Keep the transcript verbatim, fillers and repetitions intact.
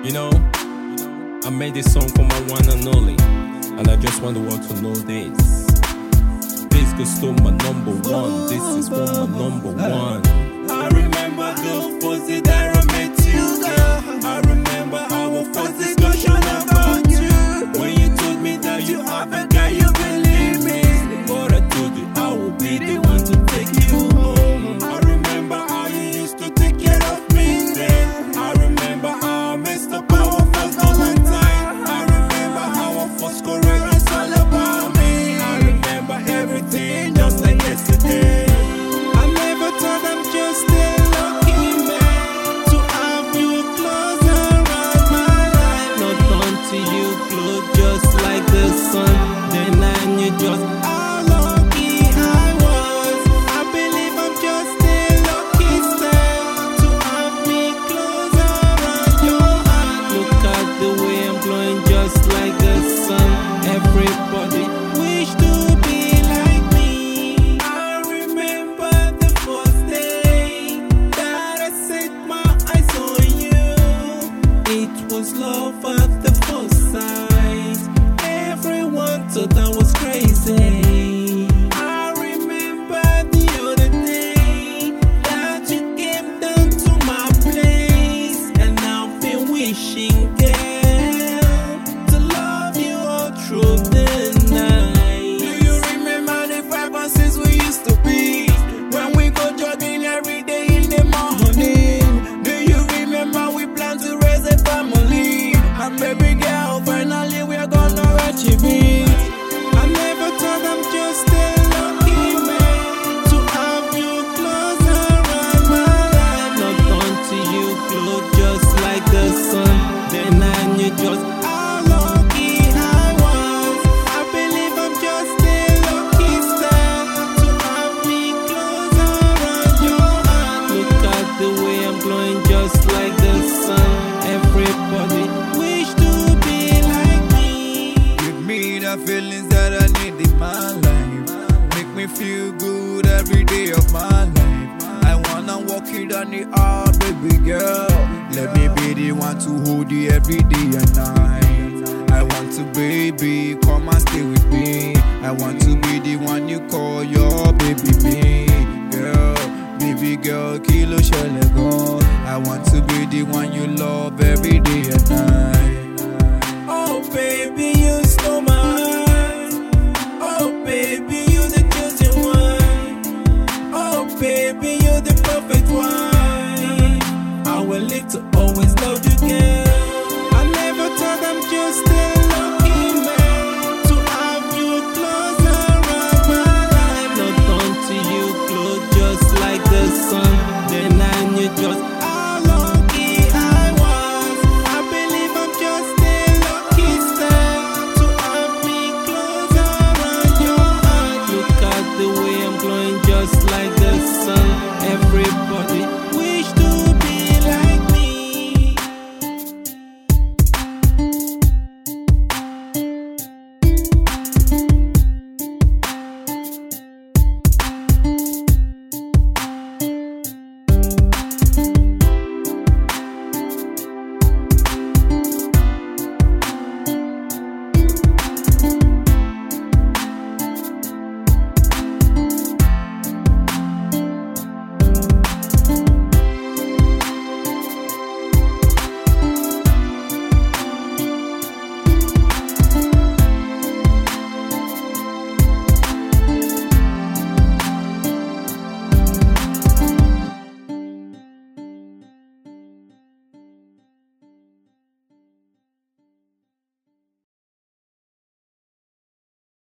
You know, I made this song for my one and only, and I just want the world to know this. This goes to my number one. This is for my number one. I remember the first day that I met you, girl. I remember our first discussion about you. When you told me that you have a guy, you believe me. But I told you I will be the one to take you home. I remember how you used to take care of me then. I remember how I messed up our first Valentine. I remember how our first correct was all about me. I remember everything just like yesterday. I never thought I'm just a lucky man to have you close around my life. Not until you glow just like the sun, then I knew just How lucky I was. I believe I'm just a lucky star to have me close around your heart. look at the way I'm glowing just like the sun. Everybody Wish to be like me. I remember the first day that I set my eyes on you. It was love at the first sight. Everyone thought I was crazy. I remember the other day that you came down to my place, and I've been wishing, girl, to love you all through the night. Do you remember the five and six we used to be when we go jogging every day in the morning? Do you remember we planned to raise a family? And baby girl, finally we are gonna achieve it. I never thought I'm just a lucky man to have you close around my life. not until you glow just like the sun, then I knew just How lucky I was. I believe I'm just a lucky star to have me close around your heart. look at the way I'm glowing just like the sun. Everybody Wish to be like me. Give me the feelings that I need in my life. Make me feel good every day of my life. I wanna walk you down the aisle, baby girl. Let me be the one to hold you every day and night. I want to, baby, come and stay with me. I want to be the one you call your baby me. Girl, baby girl, kilo shele go. I want to be the one you love every day and night. Oh baby, you